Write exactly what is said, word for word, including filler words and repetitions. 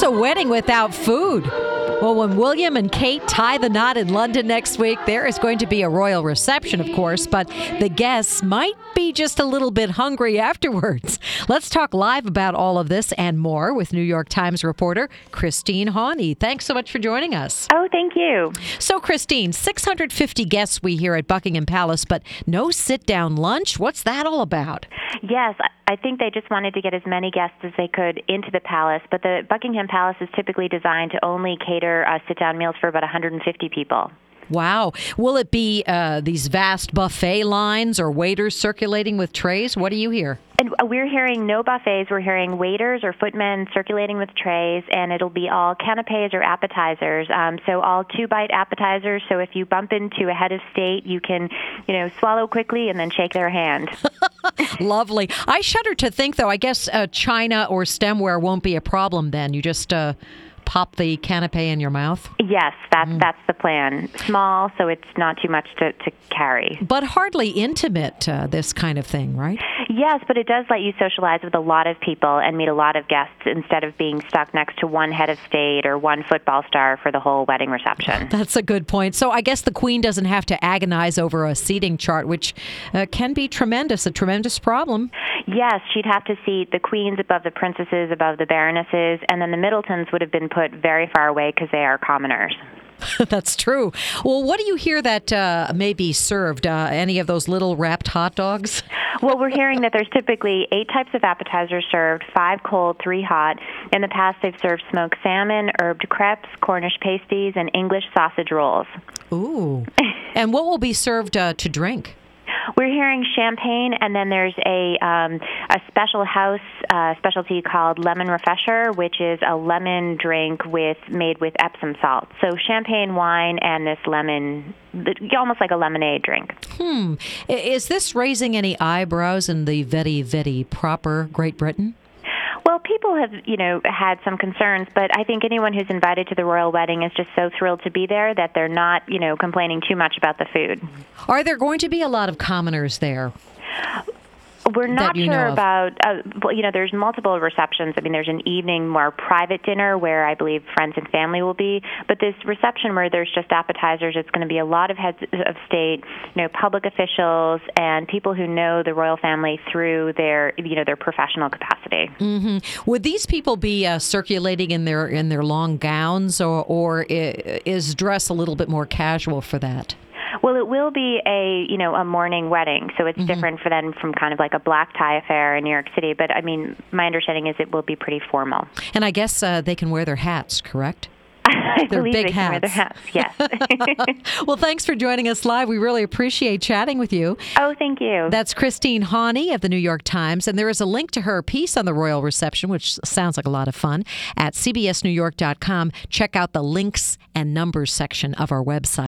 What's a wedding without food? Well, when William and Kate tie the knot in London next week, there is going to be a royal reception, of course, but the guests might be just a little bit hungry afterwards. Let's talk live about all of this and more with New York Times reporter Christine Haughey. Thanks so much for joining us. Oh, thank you. So, Christine, six hundred fifty guests we hear at Buckingham Palace, but no sit-down lunch? What's that all about? Yes, I think they just wanted to get as many guests as they could into the palace, but the Buckingham Palace is typically designed to only cater uh, sit-down meals for about one hundred fifty people. Wow. Will it be uh, these vast buffet lines or waiters circulating with trays? What do you hear? And we're hearing no buffets. We're hearing waiters or footmen circulating with trays, and it'll be all canapes or appetizers. Um, so all two-bite appetizers. So if you bump into a head of state, you can, you know, swallow quickly and then shake their hand. Lovely. I shudder to think, though, I guess uh, china or stemware won't be a problem then. You just uh, pop the canapé in your mouth? Yes, that's, mm. that's the plan. Small, so it's not too much to, to carry. But hardly intimate, uh, this kind of thing, right? Yes, but it does let you socialize with a lot of people and meet a lot of guests instead of being stuck next to one head of state or one football star for the whole wedding reception. That's a good point. So I guess the Queen doesn't have to agonize over a seating chart, which uh, can be tremendous, a tremendous problem. Yes, she'd have to seat the queens above the princesses, above the baronesses, and then the Middletons would have been put very far away because they are commoners. That's true. Well, what do you hear that uh, may be served? Uh, any of those little wrapped hot dogs? Well, we're hearing that there's typically eight types of appetizers served, five cold, three hot. In the past, they've served smoked salmon, herbed crepes, Cornish pasties, and English sausage rolls. Ooh. And what will be served uh, to drink? We're hearing champagne, and then there's a um, a special house uh, specialty called Lemon Refresher, which is a lemon drink with made with Epsom salt. So champagne, wine, and this lemon, almost like a lemonade drink. Hmm. Is this raising any eyebrows in the very, very proper Great Britain? Well, people have, you know, had some concerns, but I think anyone who's invited to the royal wedding is just so thrilled to be there that they're not, you know, complaining too much about the food. Are there going to be a lot of commoners there? We're not you sure know about, uh, well, you know, there's multiple receptions. I mean, there's an evening more private dinner where I believe friends and family will be, but this reception where there's just appetizers, it's going to be a lot of heads of state, you know, public officials and people who know the royal family through their, you know, their professional capacity. Mm-hmm. Would these people be uh, circulating in their in their long gowns, or, or is dress a little bit more casual for that? Well, it will be a, you know, a morning wedding, so it's mm-hmm. different for them from kind of like a black tie affair in New York City. But, I mean, my understanding is it will be pretty formal. And I guess uh, they can wear their hats, correct? I They're believe big they hats. can wear their hats, yes. Well, thanks for joining us live. We really appreciate chatting with you. Oh, thank you. That's Christine Haughey of the New York Times, and there is a link to her piece on the royal reception, which sounds like a lot of fun, at c b s new york dot com. Check out the links and numbers section of our website.